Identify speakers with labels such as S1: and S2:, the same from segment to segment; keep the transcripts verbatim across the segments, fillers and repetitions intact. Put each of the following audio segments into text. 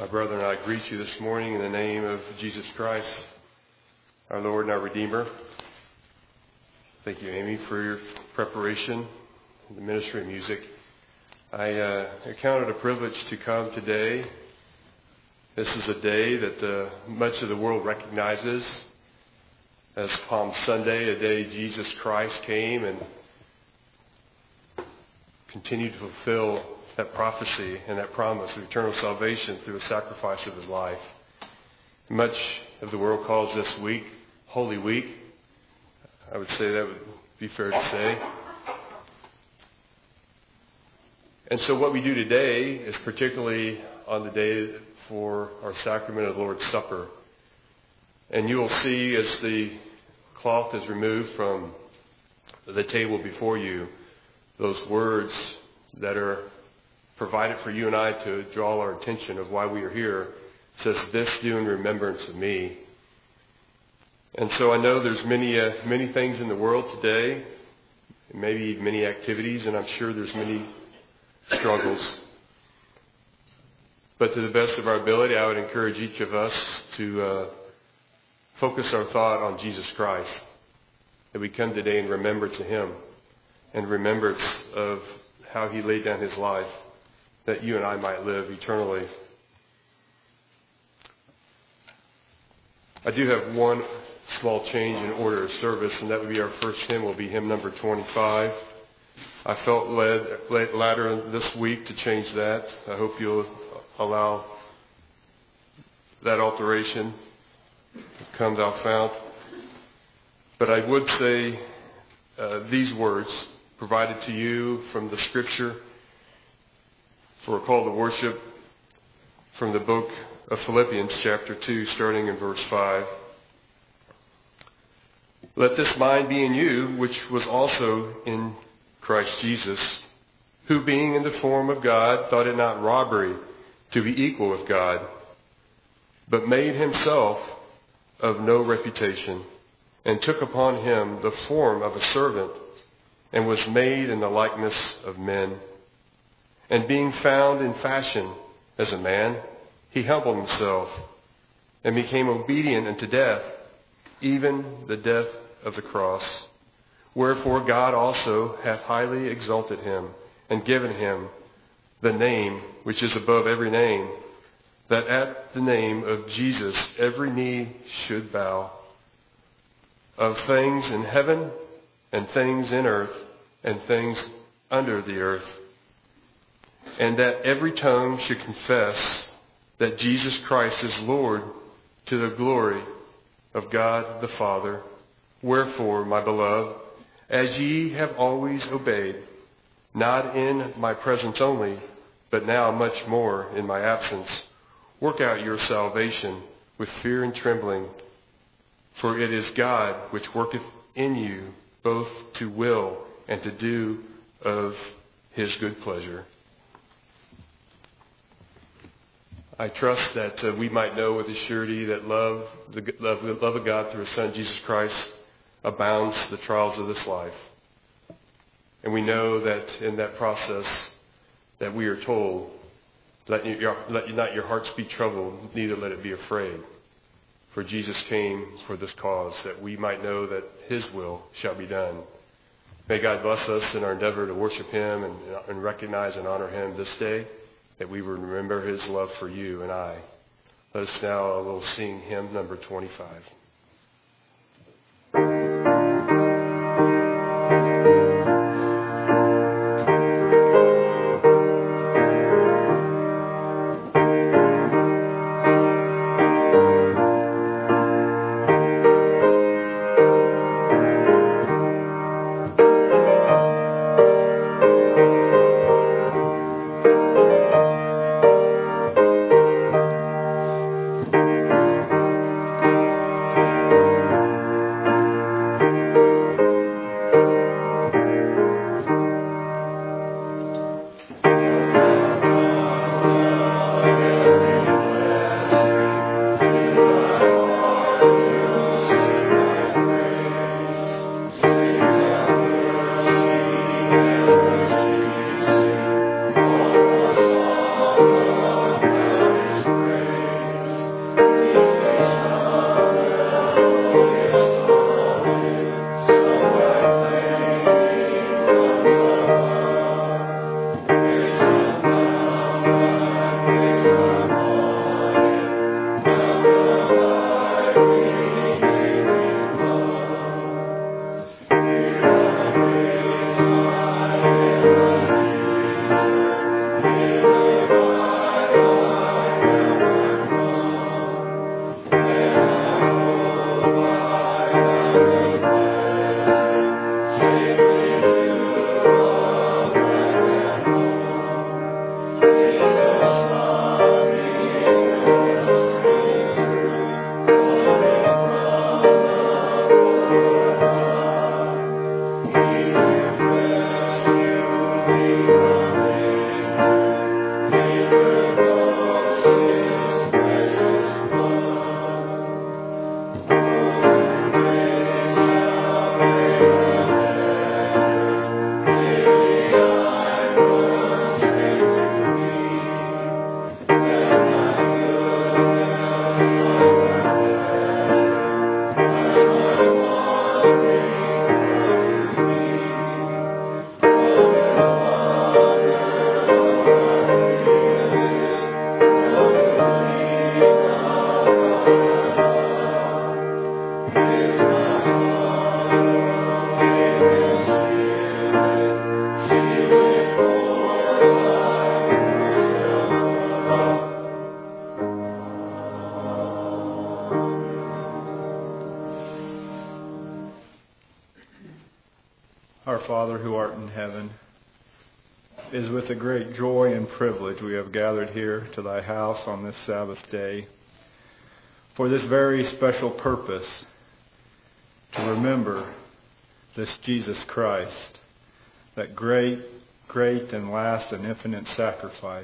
S1: Brethren, I greet you this morning in the name of Jesus Christ, our Lord and our Redeemer. Thank you, Amy, for your preparation in the ministry of music. I uh, count it a privilege to come today. This is a day that uh, much of the world recognizes as Palm Sunday, a day Jesus Christ came and continued to fulfill that prophecy and that promise of eternal salvation through a sacrifice of his life. Much of the world calls this week Holy Week. I would say that would be fair to say. And so what we do today is particularly on the day for our sacrament of the Lord's Supper. And you will see as the cloth is removed from the table before you, those words that are provided for you and I to draw our attention of why we are here. It says, "This do in remembrance of me." And so I know there's many uh, many things in the world today, maybe many activities, and I'm sure there's many struggles. But to the best of our ability, I would encourage each of us to uh, focus our thought on Jesus Christ, that we come today in remembrance of him and remembrance of how he laid down his life, that you and I might live eternally. I do have one small change in order of service, and that would be our first hymn will be hymn number twenty-five. I felt led, led later this week to change that. I hope you'll allow that alteration. Come thou fount. But I would say uh, these words provided to you from the Scripture for a call to worship from the book of Philippians chapter two, starting in verse five. "Let this mind be in you, which was also in Christ Jesus, who being in the form of God, thought it not robbery to be equal with God, but made himself of no reputation, and took upon him the form of a servant, and was made in the likeness of men. And being found in fashion as a man, he humbled himself, and became obedient unto death, even the death of the cross. Wherefore God also hath highly exalted him, and given him the name which is above every name, that at the name of Jesus every knee should bow, of things in heaven, and things in earth, and things under the earth, and that every tongue should confess that Jesus Christ is Lord, to the glory of God the Father. Wherefore, my beloved, as ye have always obeyed, not in my presence only, but now much more in my absence, work out your salvation with fear and trembling. For it is God which worketh in you both to will and to do of his good pleasure." I trust that uh, we might know with a surety that love, the love, the love of God through his Son, Jesus Christ, abounds the trials of this life. And we know that in that process that we are told, let, your, let not your hearts be troubled, neither let it be afraid. For Jesus came for this cause, that we might know that his will shall be done. May God bless us in our endeavor to worship him and, and recognize and honor him this day, that we would remember his love for you and I. Let us now a little sing hymn number twenty-five.
S2: Thank Our Father who art in heaven, it is with a great joy and privilege we have gathered here to thy house on this Sabbath day for this very special purpose, to remember this Jesus Christ, that great, great and last and infinite sacrifice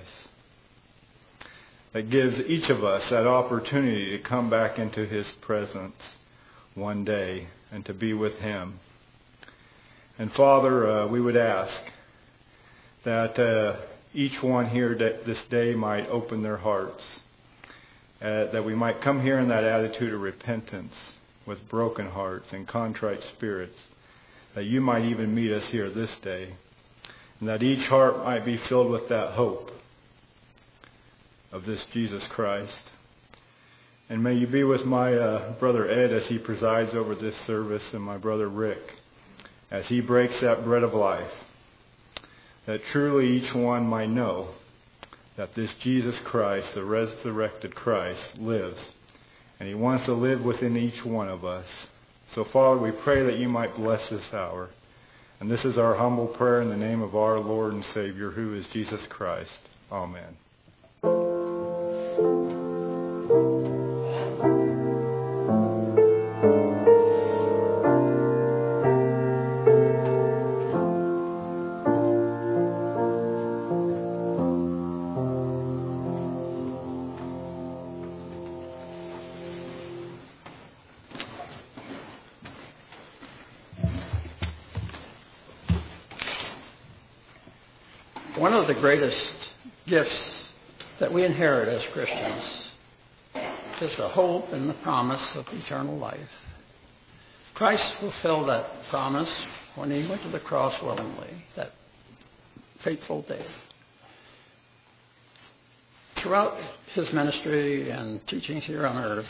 S2: that gives each of us that opportunity to come back into His presence one day and to be with Him. And Father, uh, we would ask that uh, each one here this day might open their hearts, uh, that we might come here in that attitude of repentance with broken hearts and contrite spirits, that you might even meet us here this day, and that each heart might be filled with that hope of this Jesus Christ. And may you be with my uh, brother Ed as he presides over this service, and my brother Rick as he breaks that bread of life, that truly each one might know that this Jesus Christ, the resurrected Christ, lives, and He wants to live within each one of us. So Father, we pray that you might bless this hour. And this is our humble prayer in the name of our Lord and Savior, who is Jesus Christ. Amen.
S3: One of the greatest gifts that we inherit as Christians is the hope and the promise of eternal life. Christ fulfilled that promise when He went to the cross willingly, that fateful day. Throughout His ministry and teachings here on earth,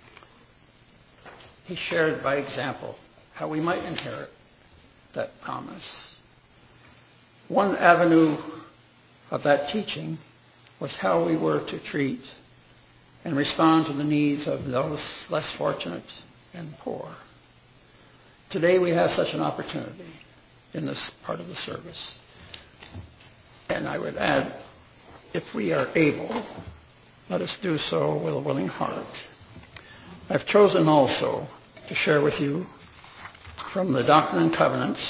S3: He shared by example how we might inherit that promise. One avenue of that teaching was how we were to treat and respond to the needs of those less fortunate and poor. Today we have such an opportunity in this part of the service. And I would add, if we are able, let us do so with a willing heart. I've chosen also to share with you from the Doctrine and Covenants,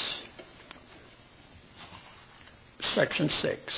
S3: Section six,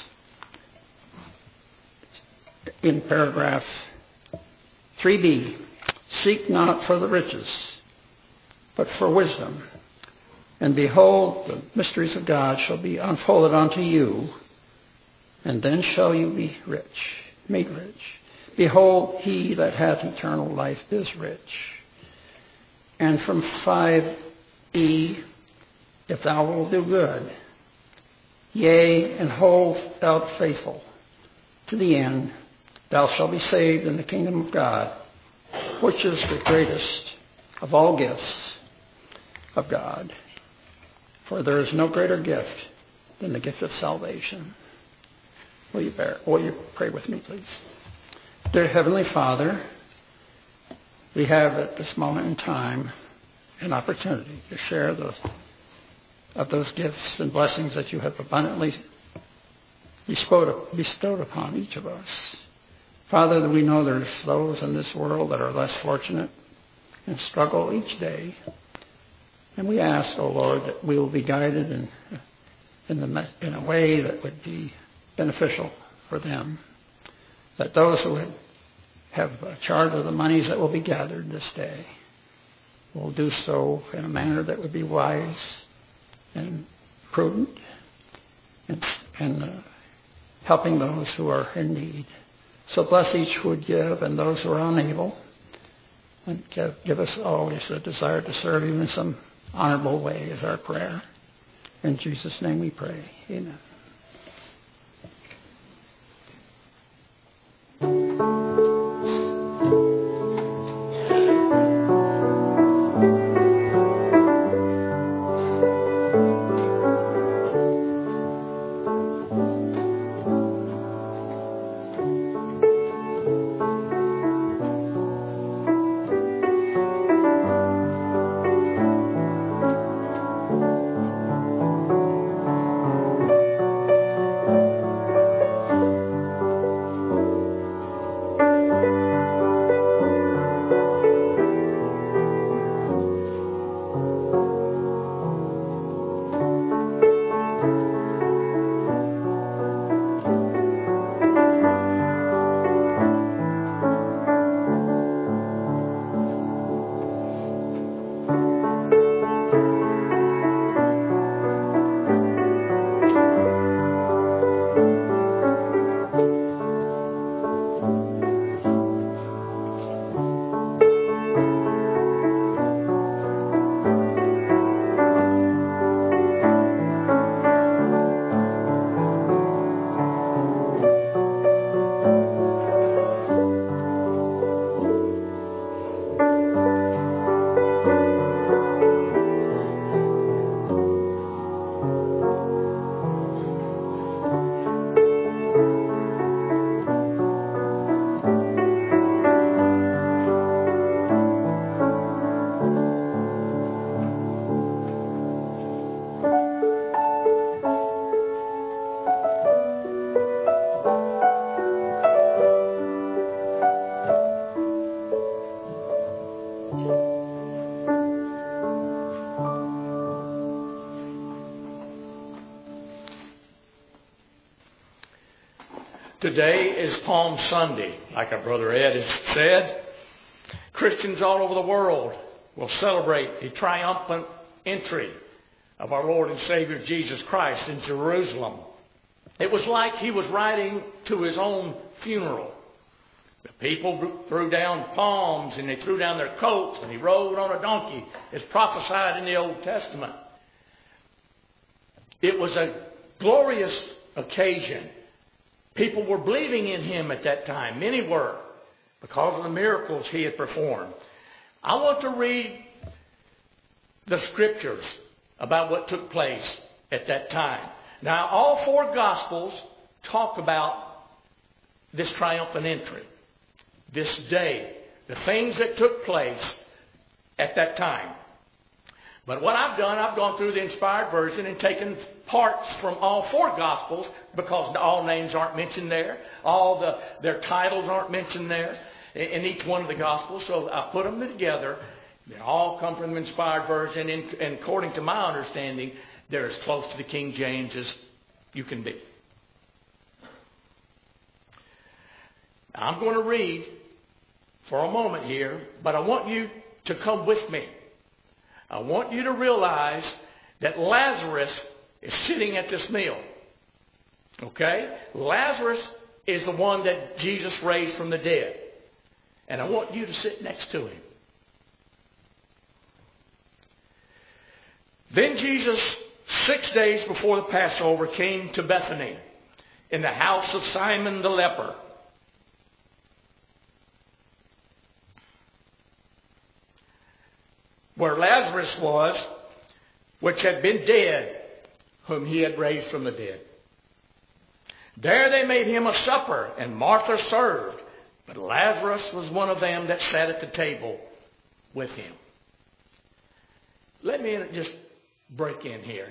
S3: in paragraph three B, seek not for the riches, but for wisdom. And behold, the mysteries of God shall be unfolded unto you, and then shall you be rich, made rich. Behold, he that hath eternal life is rich. And from five E, if thou wilt do good, yea, and hold out faithful to the end, thou shalt be saved in the kingdom of God, which is the greatest of all gifts of God. For there is no greater gift than the gift of salvation. Will you, bear, will you pray with me, please? Dear Heavenly Father, we have at this moment in time an opportunity to share those of those gifts and blessings that you have abundantly bestowed, bestowed upon each of us. Father, that we know there's those in this world that are less fortunate and struggle each day. And we ask, O Lord, that we will be guided in, in, the, in a way that would be beneficial for them. That those who have charge of the monies that will be gathered this day will do so in a manner that would be wise and prudent, and, and uh, helping those who are in need. So bless each who would give and those who are unable, and give, give us always the desire to serve you in some honorable way is our prayer. In Jesus' name we pray. Amen.
S4: Today is Palm Sunday, like our brother Ed has said. Christians all over the world will celebrate the triumphant entry of our Lord and Savior Jesus Christ in Jerusalem. It was like he was riding to his own funeral. The people threw down palms and they threw down their coats, and he rode on a donkey, as prophesied in the Old Testament. It was a glorious occasion. People were believing in him at that time. Many were, because of the miracles he had performed. I want to read the scriptures about what took place at that time. Now, all four Gospels talk about this triumphant entry, this day, the things that took place at that time. But what I've done, I've gone through the inspired version and taken parts from all four Gospels, because all names aren't mentioned there. All the their titles aren't mentioned there in each one of the Gospels. So I put them together. They all come from the inspired version. And, and according to my understanding, they're as close to the King James as you can be. I'm going to read for a moment here, but I want you to come with me. I want you to realize that Lazarus is sitting at this meal. Okay? Lazarus is the one that Jesus raised from the dead. And I want you to sit next to him. Then Jesus, six days before the Passover, came to Bethany in the house of Simon the leper. Where Lazarus was, which had been dead, whom he had raised from the dead. There they made him a supper, and Martha served, but Lazarus was one of them that sat at the table with him. Let me just break in here.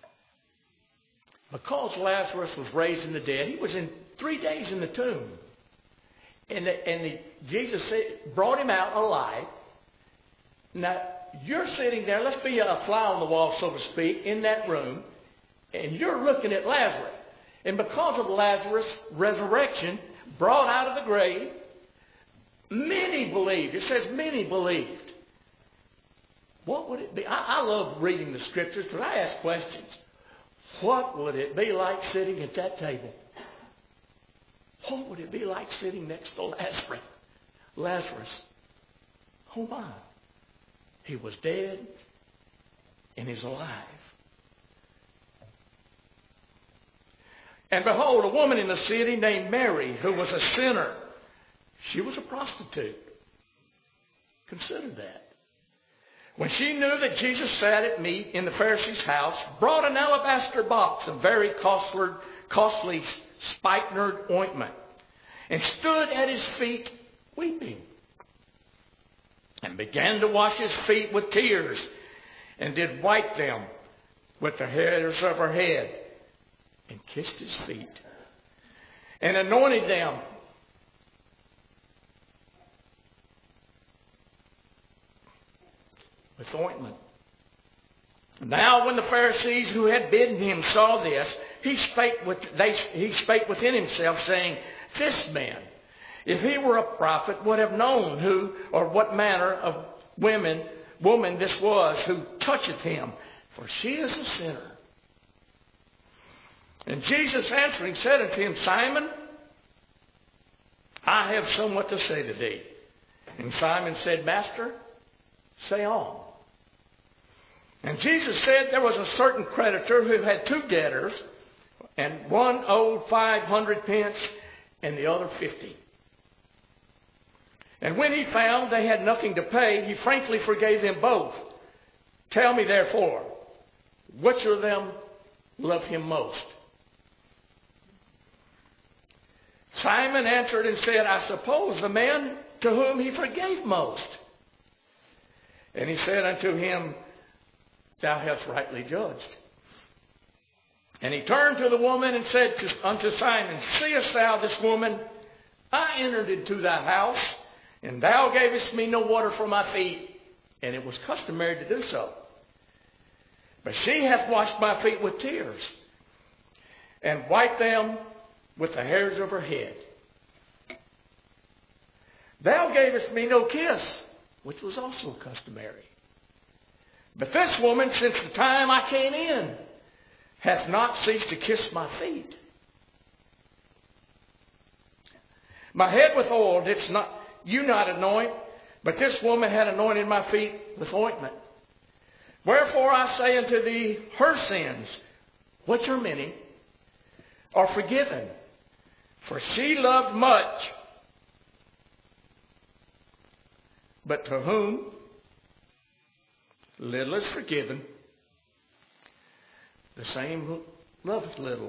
S4: Because Lazarus was raised from the dead, he was in three days in the tomb. And, the, and the, Jesus said, brought him out alive. Now, you're sitting there, let's be a fly on the wall, so to speak, in that room, and you're looking at Lazarus. And because of Lazarus' resurrection, brought out of the grave, many believed. It says many believed. What would it be? I, I love reading the scriptures because I ask questions. What would it be like sitting at that table? What would it be like sitting next to Lazarus? Lazarus. Oh my. He was dead and he's alive. And behold, a woman in the city named Mary, who was a sinner. She was a prostitute. Consider that. When she knew that Jesus sat at meat in the Pharisee's house, brought an alabaster box of very costly, costly spikenard ointment, and stood at his feet weeping, and began to wash his feet with tears, and did wipe them with the hairs of her head, and kissed his feet, and anointed them with ointment. Now when the Pharisees who had bidden him saw this, he spake with they he spake within himself, saying, this man, if he were a prophet, would have known who or what manner of women, woman this was who toucheth him, for she is a sinner. And Jesus answering said unto him, Simon, I have somewhat to say to thee. And Simon said, Master, say on. And Jesus said, there was a certain creditor who had two debtors, and one owed five hundred pence, and the other fifty. And when he found they had nothing to pay, he frankly forgave them both. Tell me therefore, which of them loved him most? Simon answered and said, I suppose the man to whom he forgave most. And he said unto him, thou hast rightly judged. And he turned to the woman and said to, unto Simon, seest thou this woman? I entered into thy house, and thou gavest me no water for my feet, and it was customary to do so. But she hath washed my feet with tears, and wiped them with the hairs of her head. Thou gavest me no kiss, which was also customary. But this woman, since the time I came in, hath not ceased to kiss my feet. My head with oil didst not you not anoint, but this woman had anointed my feet with ointment. Wherefore I say unto thee, her sins, which are many, are forgiven. For she loved much. But to whom little is forgiven, the same loveth little.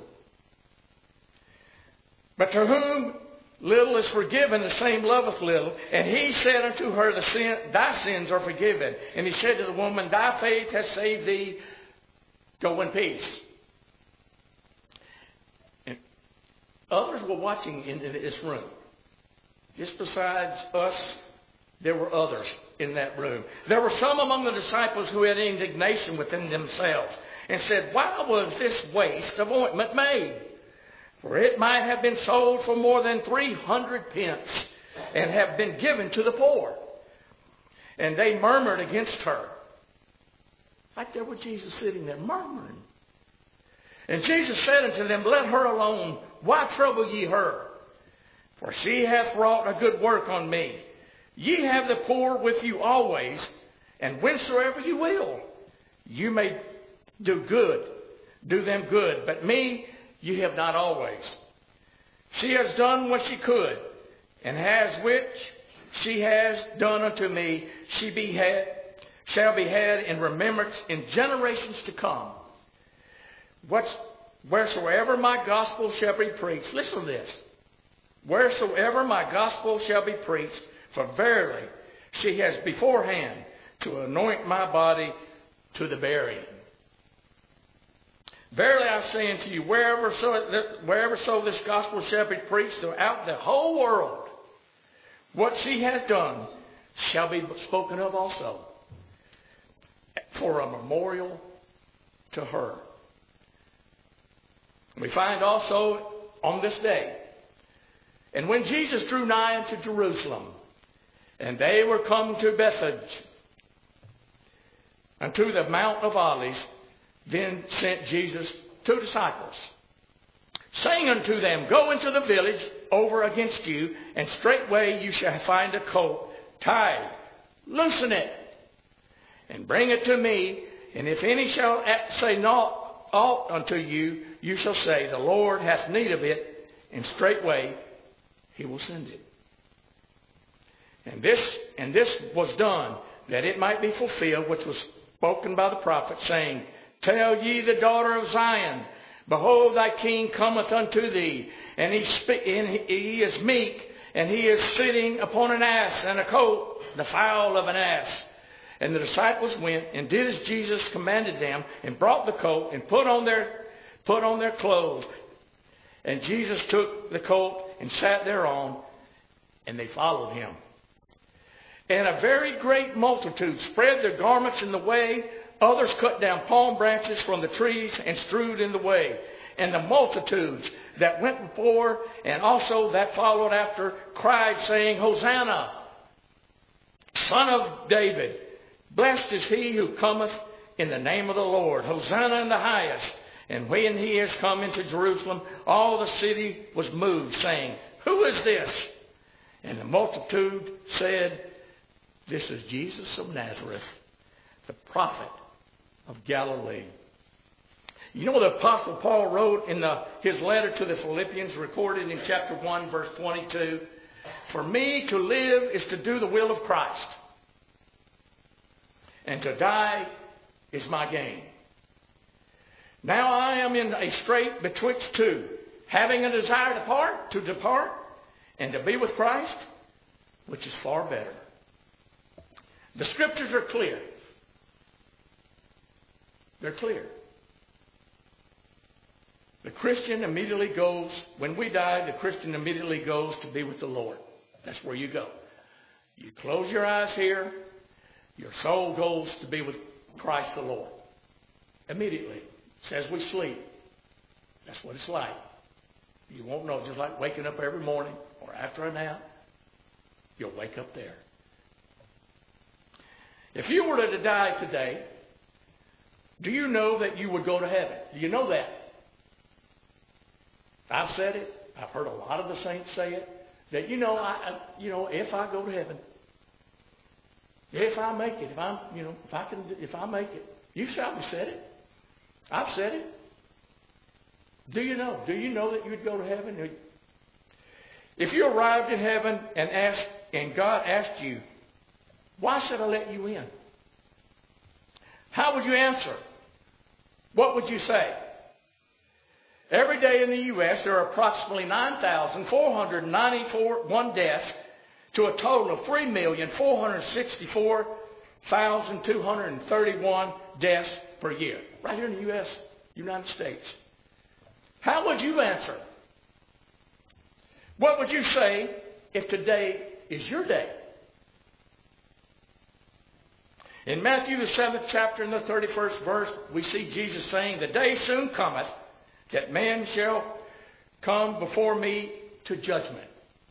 S4: But to whom little is forgiven, the same loveth little. And he said unto her, the sin, thy sins are forgiven. And he said to the woman, thy faith hath saved thee. Go in peace. And others were watching in this room. Just besides us, there were others in that room. There were some among the disciples who had indignation within themselves and said, why was this waste of ointment made? For it might have been sold for more than three hundred pence and have been given to the poor. And they murmured against her. Right there with Jesus sitting there murmuring. And Jesus said unto them, let her alone. Why trouble ye her? For she hath wrought a good work on me. Ye have the poor with you always, and whensoever you will, you may do good, do them good. But me ye have not always. She has done what she could, and has which she has done unto me, she be had, shall be had in remembrance in generations to come. What's, wheresoever my gospel shall be preached, listen to this. Wheresoever my gospel shall be preached, for verily she has beforehand to anoint my body to the burying. Verily I say unto you, wherever so, wherever so this gospel shall be preached throughout the whole world, what she has done shall be spoken of also, for a memorial to her. We find also on this day, and when Jesus drew nigh unto Jerusalem, and they were come to Bethphage, unto the Mount of Olives, then sent Jesus two disciples, saying unto them, go into the village over against you, and straightway you shall find a colt tied. Loosen it, and bring it to me. And if any shall say naught aught unto you, you shall say, the Lord hath need of it, and straightway he will send it. And this, and this was done, that it might be fulfilled, which was spoken by the prophet, saying, tell ye the daughter of Zion, behold, thy king cometh unto thee, and he, spe- and he is meek, and he is sitting upon an ass, and a colt, the foal of an ass. And the disciples went and did as Jesus commanded them, and brought the colt, and put on their put on their clothes. And Jesus took the colt and sat thereon, and they followed him. And a very great multitude spread their garments in the way. Others cut down palm branches from the trees and strewed in the way. And the multitudes that went before and also that followed after cried, saying, Hosanna, Son of David. Blessed is he who cometh in the name of the Lord. Hosanna in the highest. And when he is come into Jerusalem, all the city was moved, saying, who is this? And the multitude said, this is Jesus of Nazareth, the prophet of Galilee. You know, the Apostle Paul wrote in the, his letter to the Philippians, recorded in chapter one, verse twenty-two, for me to live is to do the will of Christ, and to die is my gain. Now I am in a strait betwixt two, having a desire to depart, to depart, and to be with Christ, which is far better. The scriptures are clear. They're clear. The Christian immediately goes, when we die, the Christian immediately goes to be with the Lord. That's where you go. You close your eyes here, your soul goes to be with Christ the Lord. Immediately. It's as we sleep. That's what it's like. You won't know, just like waking up every morning or after a nap. You'll wake up there. If you were to die today, do you know that you would go to heaven? Do you know that? I've said it. I've heard a lot of the saints say it. That, you know, I, I you know, if I go to heaven, if I make it, if I'm, you know, if I can, if I make it, you've probably said it. I've said it. Do you know? Do you know that you'd go to heaven? If you arrived in heaven and asked, and God asked you, why should I let you in? How would you answer? What would you say? Every day in the U S there are approximately nine thousand four hundred ninety-one deaths to a total of three million four hundred sixty-four thousand two hundred thirty-one deaths per year. Right here in the U S, United States. How would you answer? What would you say if today is your day? In Matthew the seventh chapter and the thirty-first verse, we see Jesus saying, the day soon cometh that man shall come before me to judgment,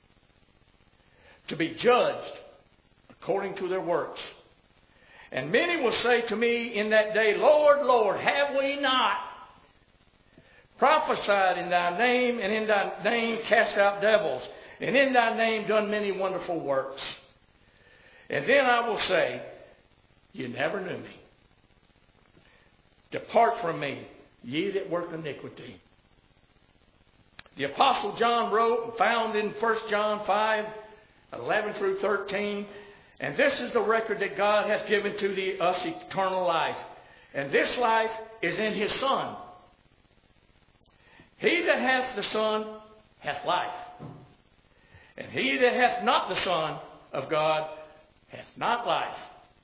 S4: to be judged according to their works. And many will say to me in that day, Lord, Lord, have we not prophesied in thy name, and in thy name cast out devils, and in thy name done many wonderful works? And then I will say, you never knew me. Depart from me, ye that work iniquity. The Apostle John wrote and found in First John five, eleven through thirteen, and this is the record that God hath given to the, us eternal life. And this life is in his Son. He that hath the Son hath life. And he that hath not the Son of God hath not life.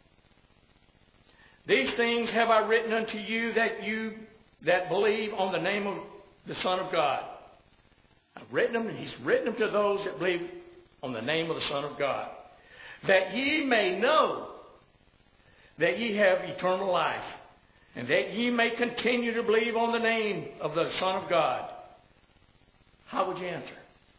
S4: These things have I written unto you that you that believe on the name of the Son of God. I've written them, and he's written them to those that believe on the name of the Son of God. That ye may know that ye have eternal life, and that ye may continue to believe on the name of the Son of God. How would you answer?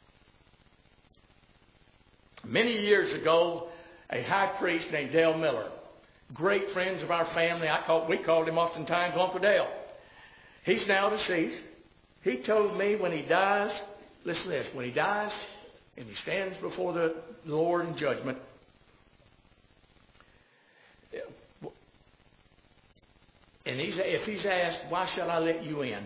S4: Many years ago, a high priest named Dale Miller, great friends of our family, I call, we called him oftentimes Uncle Dale. He's now deceased. He told me when he dies, listen to this, when he dies and he stands before the Lord in judgment, and he's, if he's asked, why shall I let you in?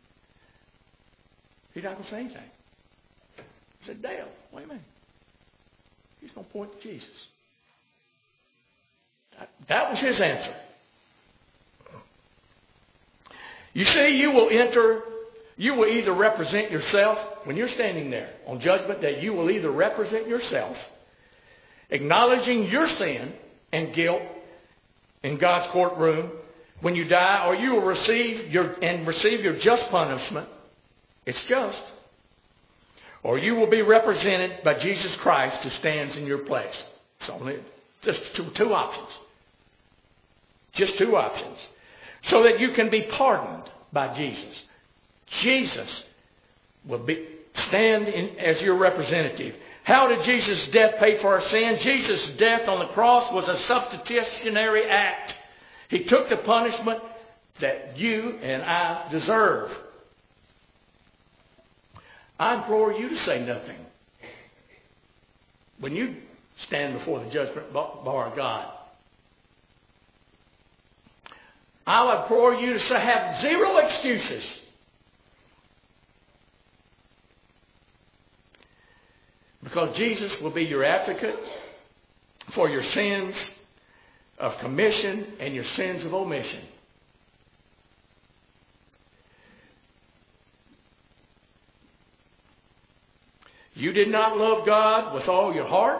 S4: He's not going to say anything. I said, Dale, wait a minute. He's going to point to Jesus. That, that was his answer. You see, you will enter, you will either represent yourself, when you're standing there on judgment day, you will either represent yourself, acknowledging your sin and guilt in God's courtroom when you die, or you will receive your and receive your just punishment. It's just. Or you will be represented by Jesus Christ who stands in your place. It's only just two, two options. Just two options. So that you can be pardoned by Jesus. Jesus will be stand in as your representative. How did Jesus' death pay for our sin? Jesus' death on the cross was a substitutionary act. He took the punishment that you and I deserve. I implore you to say nothing when you stand before the judgment bar of God. I would implore you to say, have zero excuses. Because Jesus will be your advocate for your sins of commission and your sins of omission. You did not love God with all your heart,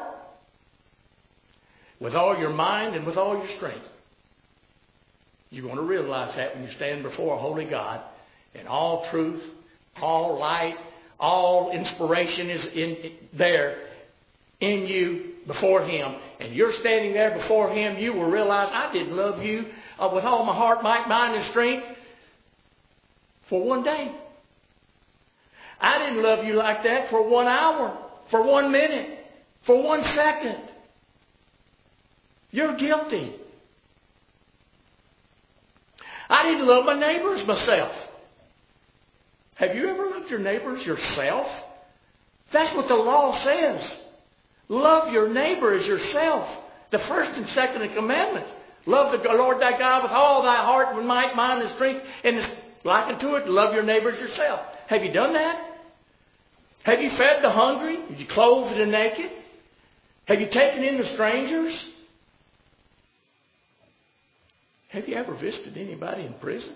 S4: with all your mind, and with all your strength. You're going to realize that when you stand before a holy God, and all truth, all light, all inspiration is in there in you before Him. And you're standing there before Him, you will realize, I didn't love you uh, with all my heart, might, mind, and strength for one day. I didn't love you like that for one hour, for one minute, for one second. You're guilty. I didn't love my neighbor as myself. Have you ever loved your neighbor as yourself? That's what the law says. Love your neighbor as yourself. The first and second commandments. Love the Lord thy God with all thy heart and might, mind, and strength. And it's like unto it, love your neighbor as yourself. Have you done that? Have you fed the hungry? Have you clothed the naked? Have you taken in the strangers? Have you ever visited anybody in prison?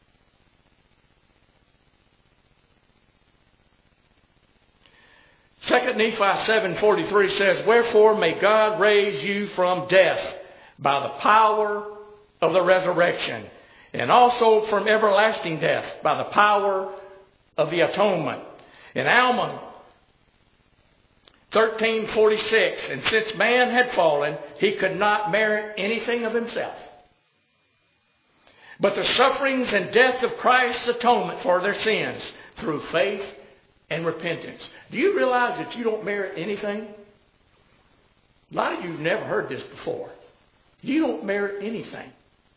S4: Second Nephi seven forty-three says, wherefore may God raise you from death by the power of the resurrection, and also from everlasting death by the power of the atonement. In Alma thirteen forty-six, and since man had fallen, he could not merit anything of himself, but the sufferings and death of Christ's atonement for their sins through faith and repentance. Do you realize that you don't merit anything? A lot of you have never heard this before. You don't merit anything.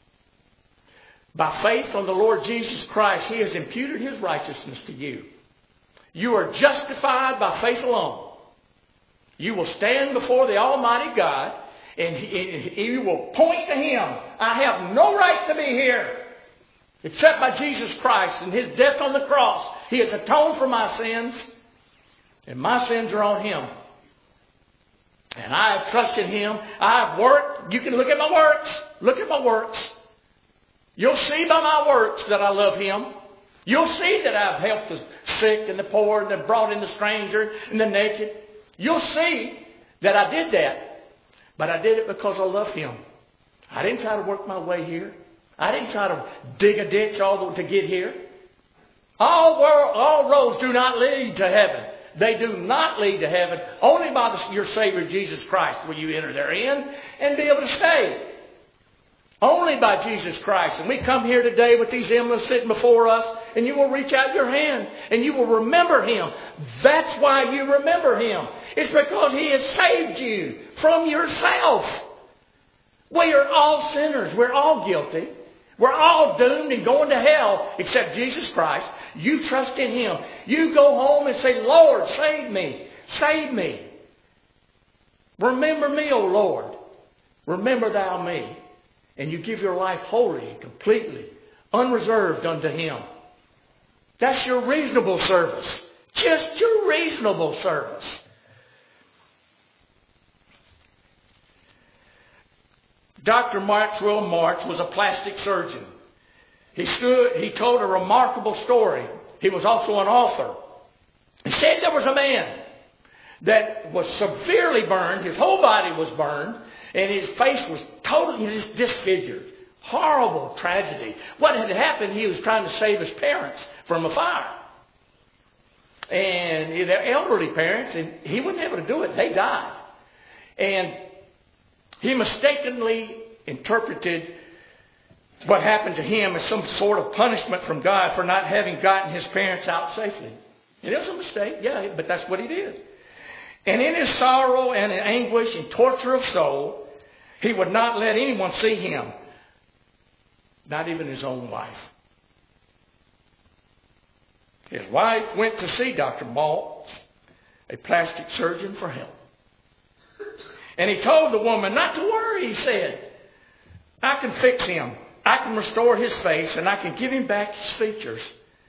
S4: By faith on the Lord Jesus Christ, He has imputed His righteousness to you. You are justified by faith alone. You will stand before the Almighty God, and you will point to Him. I have no right to be here except by Jesus Christ and His death on the cross. He has atoned for my sins, and my sins are on Him. And I have trusted Him. I have worked. You can look at my works. Look at my works. You'll see by my works that I love Him. You'll see that I've helped the sick and the poor and the brought in the stranger and the naked. You'll see that I did that. But I did it because I love Him. I didn't try to work my way here. I didn't try to dig a ditch all the, to get here. All, world, all roads do not lead to heaven. They do not lead to heaven. Only by the, your Savior Jesus Christ will you enter therein and be able to stay. Only by Jesus Christ. And we come here today with these emblems sitting before us, and you will reach out your hand and you will remember Him. That's why you remember Him. It's because He has saved you from yourself. We are all sinners. We're all guilty. We're all doomed and going to hell except Jesus Christ. You trust in Him. You go home and say, Lord, save me. Save me. Remember me, O Lord. Remember thou me. And you give your life wholly and completely, unreserved unto Him. That's your reasonable service. Just your reasonable service. Doctor Maxwell March was a plastic surgeon. He stood, he told a remarkable story. He was also an author. He said there was a man that was severely burned. His whole body was burned. And his face was totally disfigured. Horrible tragedy. What had happened, he was trying to save his parents from a fire. And they're elderly parents, and he wasn't able to do it. They died. And he mistakenly interpreted what happened to him as some sort of punishment from God for not having gotten his parents out safely. It was a mistake, yeah, but that's what he did. And in his sorrow and in anguish and torture of soul, he would not let anyone see him, not even his own wife. His wife went to see Doctor Maltz, a plastic surgeon, for help. And he told the woman not to worry, he said. I can fix him. I can restore his face, and I can give him back his features.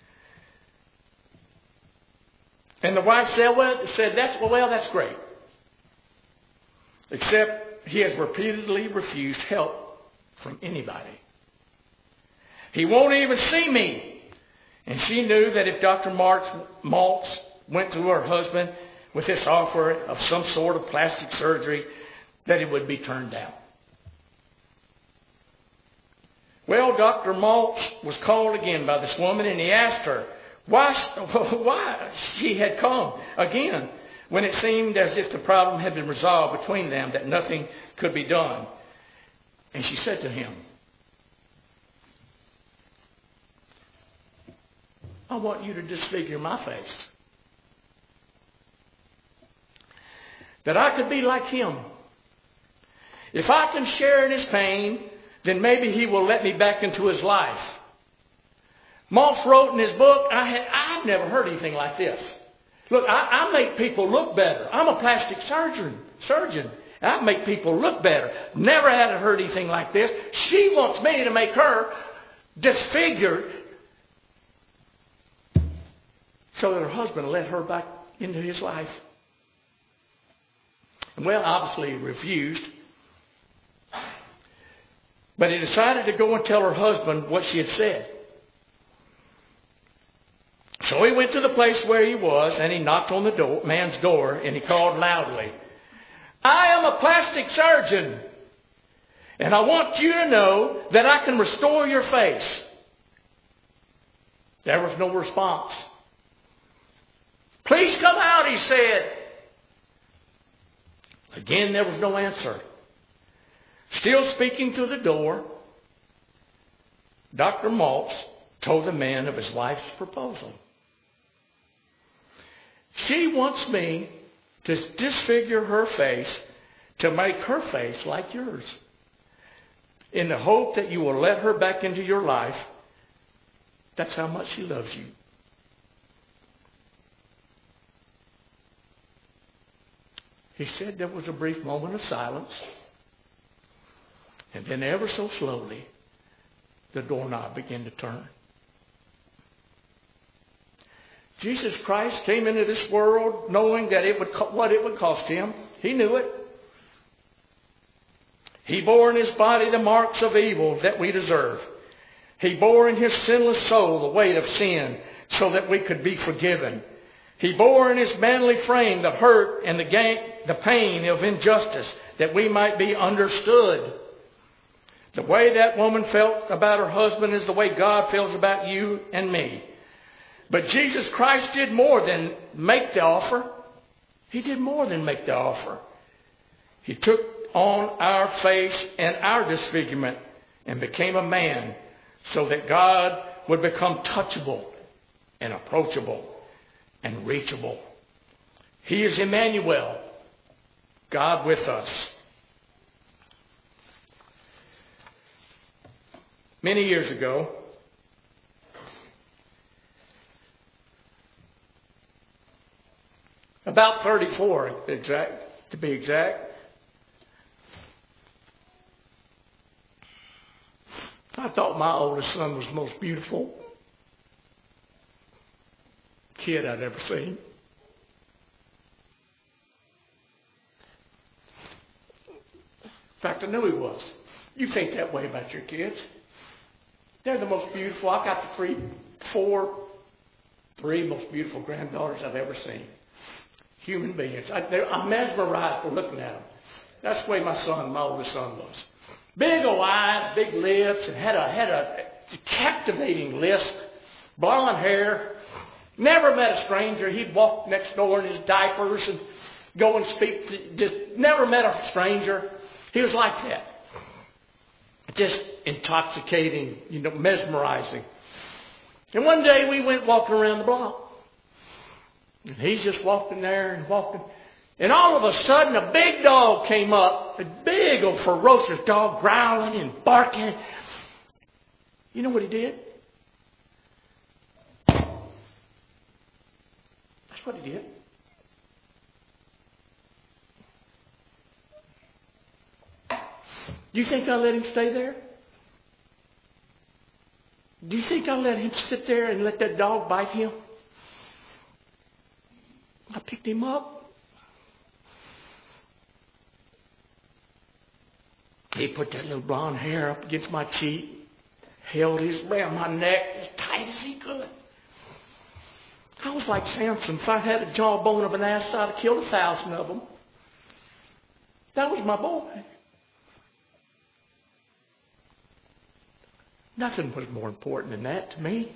S4: And the wife said, well, said that's, well, that's great. Except he has repeatedly refused help from anybody. He won't even see me. And she knew that if Doctor Maltz went to her husband with this offer of some sort of plastic surgery, that it would be turned down. Well, Doctor Maltz was called again by this woman, and he asked her why, why she had come again when it seemed as if the problem had been resolved between them, that nothing could be done. And she said to him, I want you to disfigure my face. that I could be like him. If I can share in his pain, then maybe he will let me back into his life. Maltz wrote in his book, I had, I've never heard anything like this. Look, I, I make people look better. I'm a plastic surgeon. surgeon. I make people look better. Never had heard anything like this. She wants me to make her disfigured so that her husband will let her back into his life. Well, obviously he refused. But he decided to go and tell her husband what she had said. So he went to the place where he was and he knocked on the door, man's door, and he called loudly, I am a plastic surgeon, and I want you to know that I can restore your face. There was no response. Please come out, he said. Again, there was no answer. Still speaking through the door, Doctor Maltz told the man of his wife's proposal. She wants me to disfigure her face to make her face like yours, in the hope that you will let her back into your life. That's how much she loves you. He said there was a brief moment of silence, and then ever so slowly, the doorknob began to turn. Jesus Christ came into this world knowing that it would what it would cost him. He knew it. He bore in his body the marks of evil that we deserve. He bore in his sinless soul the weight of sin so that we could be forgiven. He bore in his manly frame the hurt and the, gang, the pain of injustice that we might be understood. The way that woman felt about her husband is the way God feels about you and me. But Jesus Christ did more than make the offer. He did more than make the offer. He took on our face and our disfigurement and became a man so that God would become touchable and approachable and reachable. He is Emmanuel, God with us. Many years ago, about thirty-four exact, to be exact, I thought my oldest son was the most beautiful kid I'd ever seen. In fact, I knew he was. You think that way about your kids. They're the most beautiful. I've got the three, four, three most beautiful granddaughters I've ever seen. Human beings. I, I'm mesmerized for looking at them. That's the way my son, my oldest son, was. Big old eyes, big lips, and had a had a captivating lisp, blonde hair. Never met a stranger. He'd walk next door in his diapers and go and speak to, just never met a stranger. He was like that. Just intoxicating, you know, mesmerizing. And one day we went walking around the block. And he's just walking there and walking. And all of a sudden a big dog came up. A big old ferocious dog growling and barking. You know what he did? That's what he did. Do you think I let him stay there? Do you think I let him sit there and let that dog bite him? I picked him up. He put that little blonde hair up against my cheek, held his around my neck as tight as he could. I was like Samson. If I had a jawbone of an ass, I'd have killed a thousand of them. That was my boy. Nothing was more important than that to me.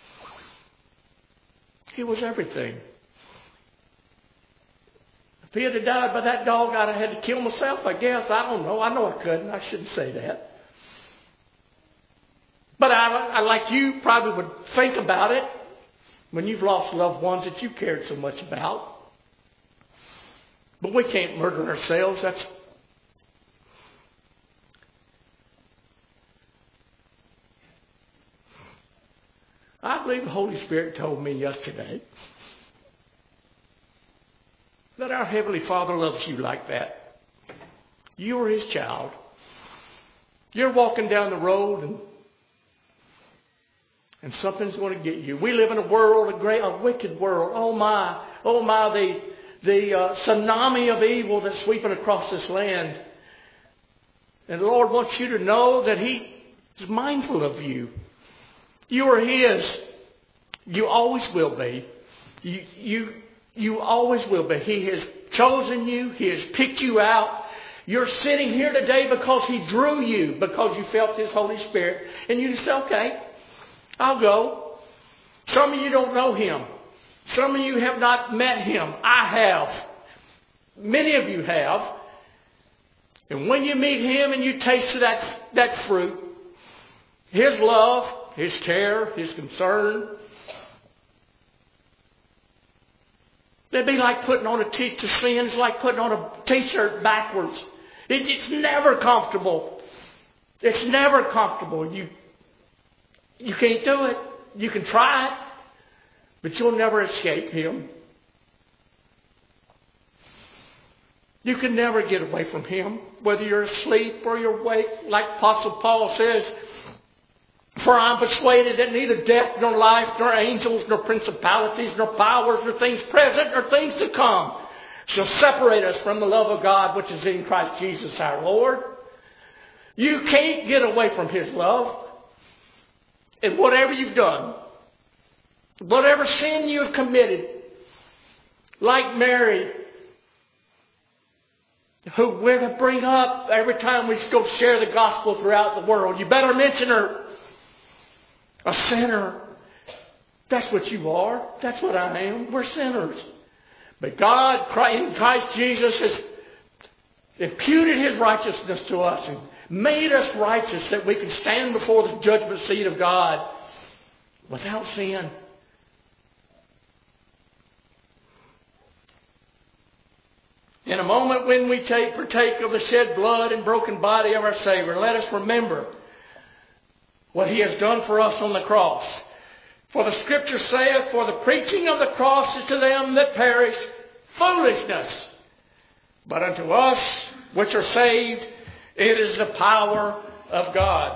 S4: He was everything. If he had died by that dog, I'd have had to kill myself, I guess. I don't know. I know I couldn't. I shouldn't say that. But I, I, like you, probably would think about it when you've lost loved ones that you cared so much about. But we can't murder ourselves. That's I believe the Holy Spirit told me yesterday that our Heavenly Father loves you like that. You are His child. You're walking down the road and and something's going to get you. We live in a world, a great, a wicked world. Oh my, oh my, the the uh, tsunami of evil that's sweeping across this land. And the Lord wants you to know that He is mindful of you. You are His. You always will be. You, you, you always will be. He has chosen you. He has picked you out. You're sitting here today because He drew you, because you felt His Holy Spirit. And you just say, okay, I'll go. Some of you don't know Him. Some of you have not met Him. I have. Many of you have. And when you meet Him and you taste that, that fruit, His love, His care, His concern, it'd be like putting on a t- to sin. It's like putting on a t-shirt backwards. It, it's never comfortable. It's never comfortable. You, you can't do it. You can try it, but you'll never escape Him. You can never get away from Him, whether you're asleep or you're awake. Like Apostle Paul says, for I'm persuaded that neither death, nor life, nor angels, nor principalities, nor powers, nor things present, nor things to come shall separate us from the love of God which is in Christ Jesus our Lord. You can't get away from His love. And whatever you've done, whatever sin you have committed, like Mary, who we're to bring up every time we go share the gospel throughout the world, you better mention her. A sinner. That's what you are. That's what I am. We're sinners. But God, in Christ Jesus, has imputed His righteousness to us and made us righteous that we can stand before the judgment seat of God without sin. In a moment when we take partake of the shed blood and broken body of our Savior, let us remember what He has done for us on the cross. For the Scripture saith, for the preaching of the cross is to them that perish foolishness. But unto us which are saved, it is the power of God.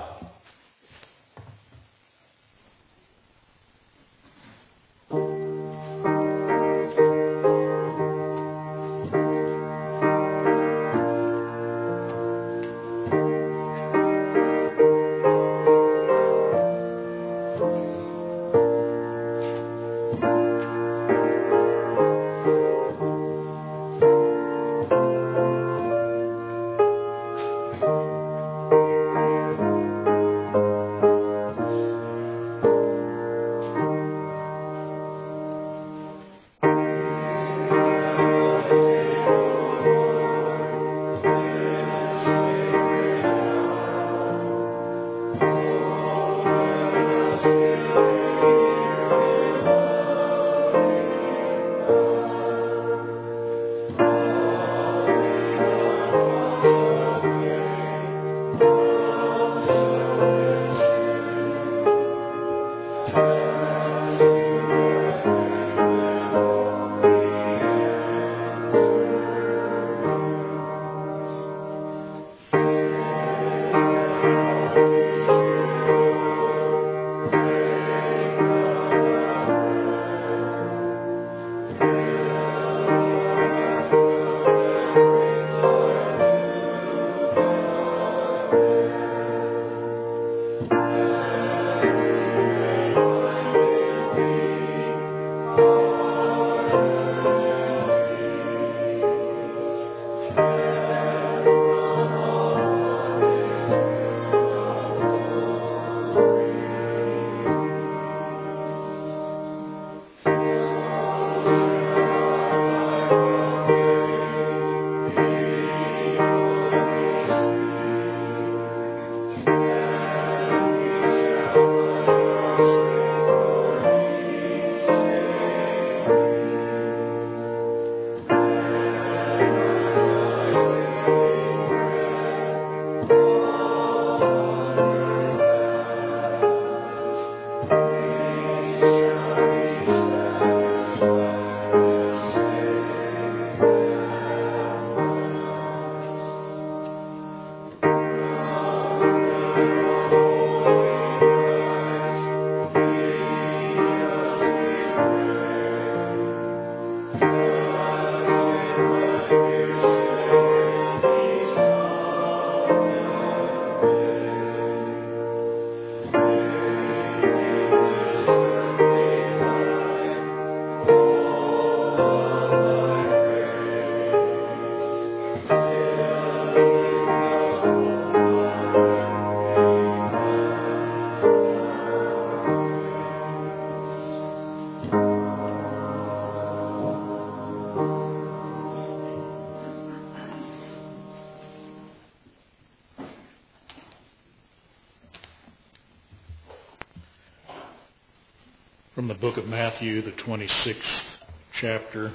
S5: From the book of Matthew, the twenty-sixth chapter.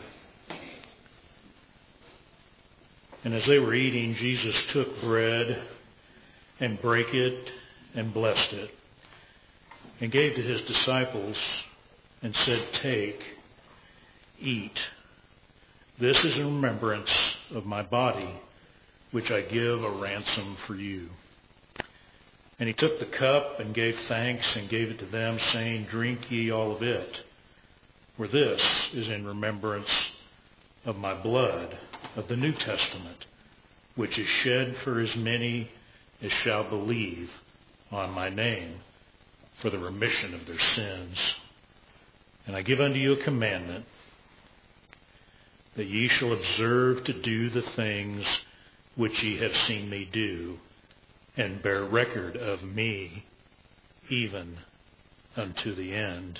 S5: And as they were eating, Jesus took bread and brake it and blessed it and gave to his disciples and said, "Take, eat. This is in remembrance of my body, which I give a ransom for you." And he took the cup and gave thanks and gave it to them, saying, "Drink ye all of it, for this is in remembrance of my blood of the New Testament, which is shed for as many as shall believe on my name, for the remission of their sins. And I give unto you a commandment, that ye shall observe to do the things which ye have seen me do, and bear record of me, even unto the end."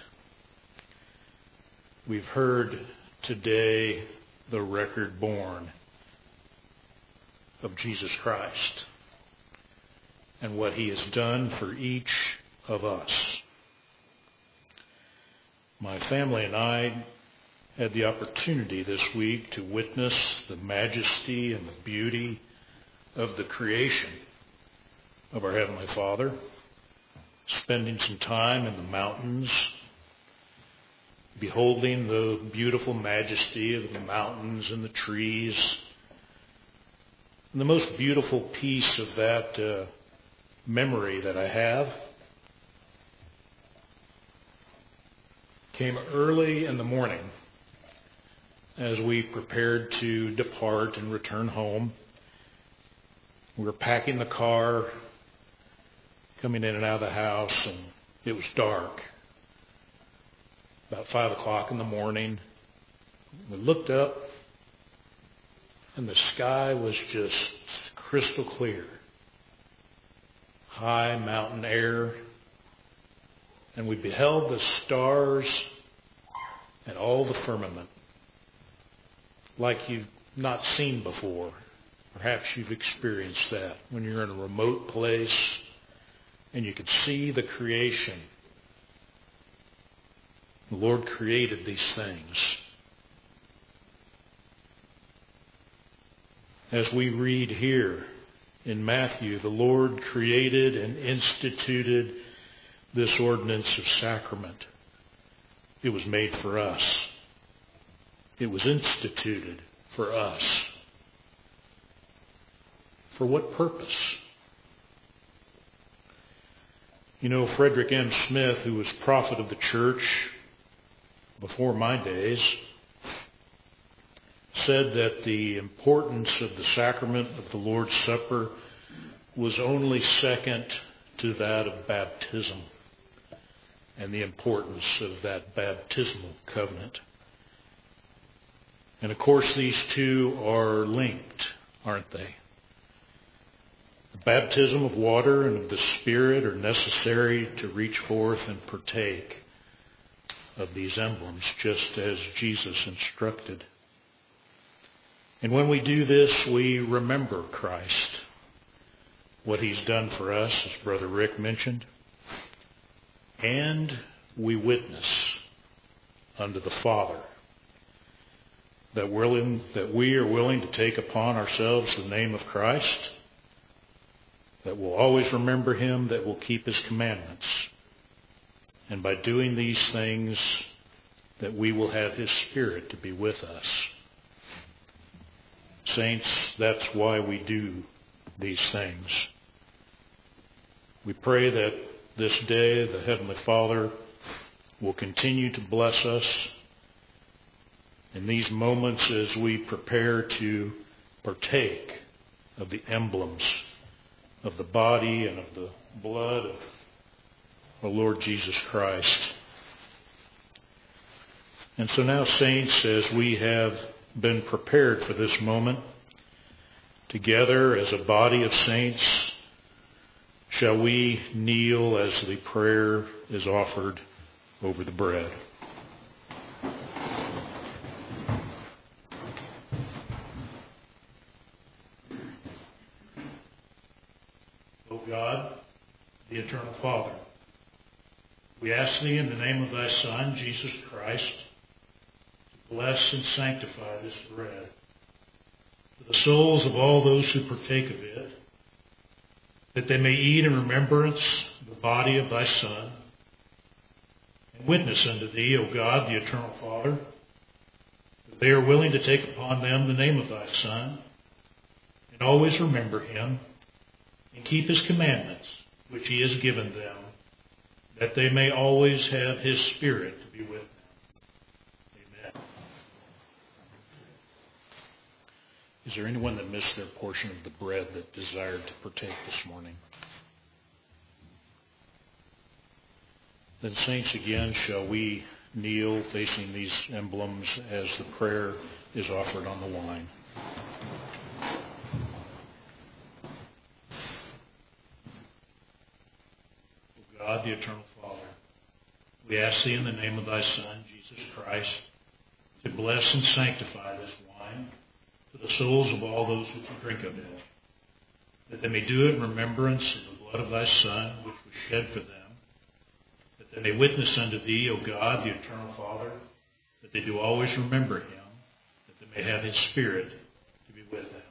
S5: We've heard today the record born of Jesus Christ and what he has done for each of us. My family and I had the opportunity this week to witness the majesty and the beauty of the creation of our Heavenly Father, spending some time in the mountains, beholding the beautiful majesty of the mountains and the trees. And the most beautiful piece of that uh, memory that I have came early in the morning as we prepared to depart and return home. We were packing the car, coming in and out of the house, and it was dark. About five o'clock in the morning, we looked up, and the sky was just crystal clear. High mountain air, and we beheld the stars and all the firmament like you've not seen before. Perhaps you've experienced that when you're in a remote place and you could see the creation. The Lord created these things. As we read here in Matthew, the Lord created and instituted this ordinance of sacrament. It was made for us. It was instituted for us. For what purpose? You know, Frederick M. Smith, who was prophet of the church before my days, said that the importance of the sacrament of the Lord's Supper was only second to that of baptism and the importance of that baptismal covenant. And of course, these two are linked, aren't they? The baptism of water and of the Spirit are necessary to reach forth and partake of these emblems, just as Jesus instructed. And when we do this, we remember Christ, what he's done for us, as Brother Rick mentioned, and we witness unto the Father that, willing, that we are willing to take upon ourselves the name of Christ, that will always remember him, that will keep his commandments. And by doing these things, that we will have his Spirit to be with us. Saints, that's why we do these things. We pray that this day the Heavenly Father will continue to bless us in these moments as we prepare to partake of the emblems of the body and of the blood of our Lord Jesus Christ. And so now, saints, as we have been prepared for this moment, together as a body of saints, shall we kneel as the prayer is offered over the bread. O God, the eternal Father, We ask thee in the name of thy Son, Jesus Christ, to bless and sanctify this bread to the souls of all those who partake of it, that they may eat in remembrance of the body of thy Son, and witness unto thee, O God, the eternal Father, that they are willing to take upon them the name of thy Son, and always remember him, and keep his commandments, which he has given them, that they may always have his Spirit to be with them. Amen. Is there anyone that missed their portion of the bread that desired to partake this morning? Then, saints, again, shall we kneel facing these emblems as the prayer is offered on the wine. O God, the eternal Father, we ask thee in the name of thy Son, Jesus Christ, to bless and sanctify this wine to the souls of all those who can drink of it, that they may do it in remembrance of the blood of thy Son, which was shed for them, that they may witness unto thee, O God, the eternal Father, that they do always remember him, that they may have his Spirit to be with them.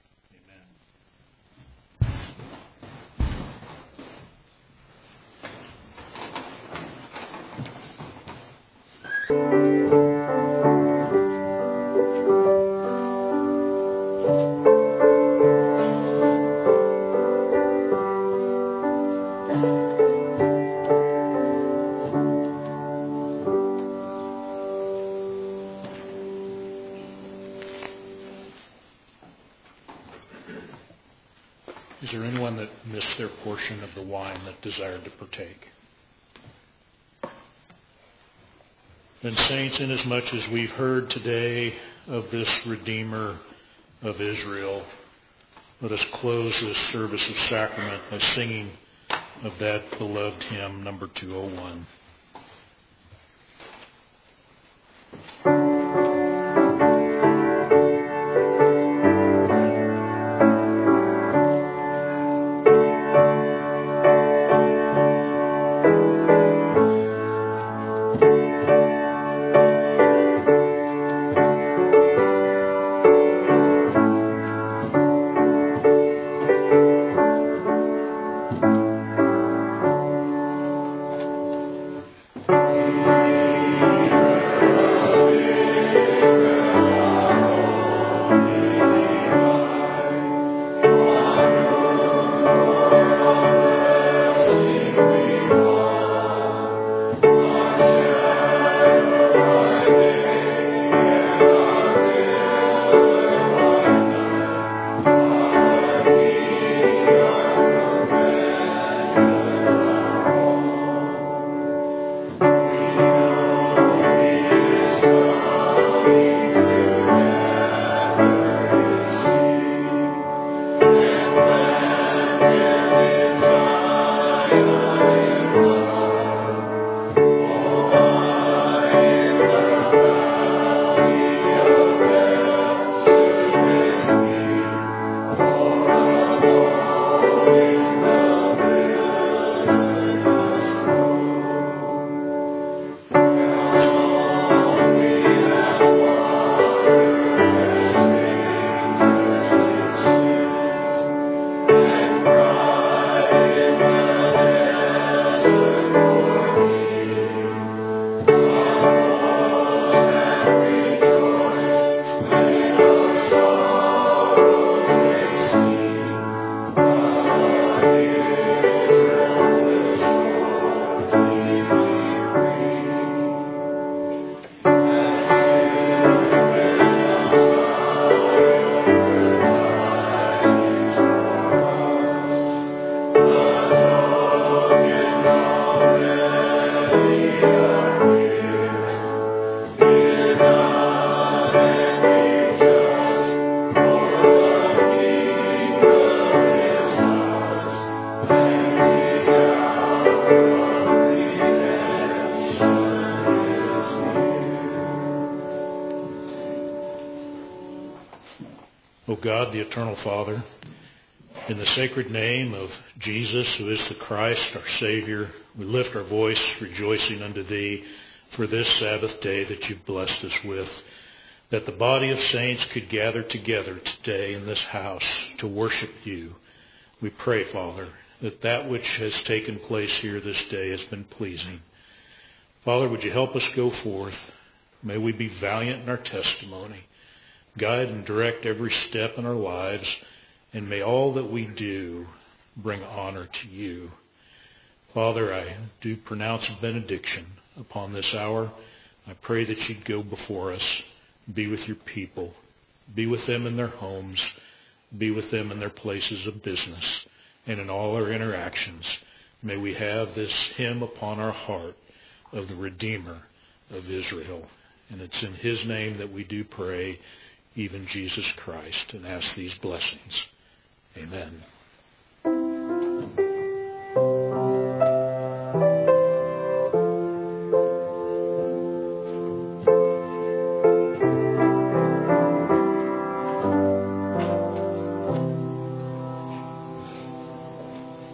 S5: Is there anyone that missed their portion of the wine that desired to partake? Then, saints, inasmuch as we've heard today of this Redeemer of Israel, let us close this service of sacrament by singing of that beloved hymn, number two oh one. O God, the eternal Father, In the sacred name of Jesus, who is the Christ, our Savior, we lift our voice rejoicing unto Thee for this Sabbath day that You've blessed us with, that the body of saints could gather together today in this house to worship You. We pray, Father, that that which has taken place here this day has been pleasing. Father, would You help us go forth? May we be valiant in our testimony. Guide and direct every step in our lives, and may all that we do bring honor to You. Father, I do pronounce a benediction upon this hour. I pray that You'd go before us, be with Your people, be with them in their homes, be with them in their places of business, and in all our interactions. May we have this hymn upon our heart of the Redeemer of Israel. And it's in His name that we do pray, even Jesus Christ, and ask these blessings. Amen.